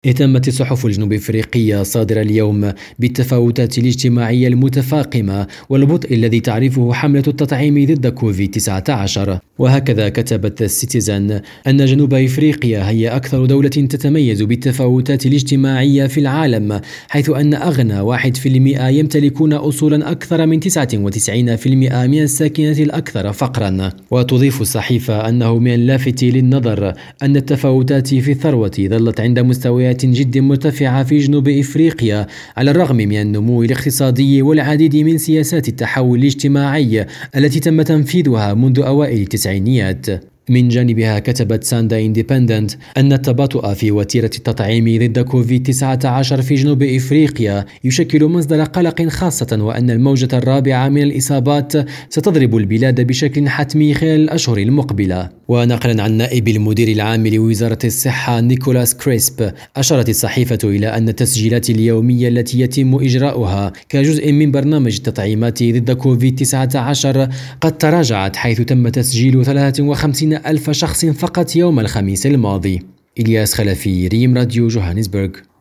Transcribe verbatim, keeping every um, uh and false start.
اهتمت الصحف الجنوب افريقية صادرة اليوم بالتفاوتات الاجتماعية المتفاقمة والبطء الذي تعرفه حملة التطعيم ضد كوفيد تسعة عشر. وهكذا كتبت السيتيزن أن جنوب افريقيا هي أكثر دولة تتميز بالتفاوتات الاجتماعية في العالم، حيث أن أغنى واحد في المئة يمتلكون أصولا أكثر من تسعة وتسعين بالمئة من الساكنة الأكثر فقرا. وتضيف الصحيفة أنه من اللافت للنظر أن التفاوتات في الثروة ظلت عند مستويات جد مرتفعة في جنوب إفريقيا على الرغم من النمو الاقتصادي والعديد من سياسات التحول الاجتماعي التي تم تنفيذها منذ أوائل التسعينيات. من جانبها كتبت ساندا إنديبندنت أن التباطؤ في وتيرة التطعيم ضد كوفيد تسعة عشر في جنوب إفريقيا يشكل مصدر قلق، خاصة وأن الموجة الرابعة من الإصابات ستضرب البلاد بشكل حتمي خلال الأشهر المقبلة. ونقلا عن نائب المدير العام لوزارة الصحة نيكولاس كريسب، أشارت الصحيفة إلى أن التسجيلات اليومية التي يتم إجراؤها كجزء من برنامج التطعيمات ضد كوفيد تسعة عشر قد تراجعت، حيث تم تسجيل ثلاثة وخمسين ألف شخص فقط يوم الخميس الماضي. إلياس خلفي، ريم راديو، جوهانسبرغ.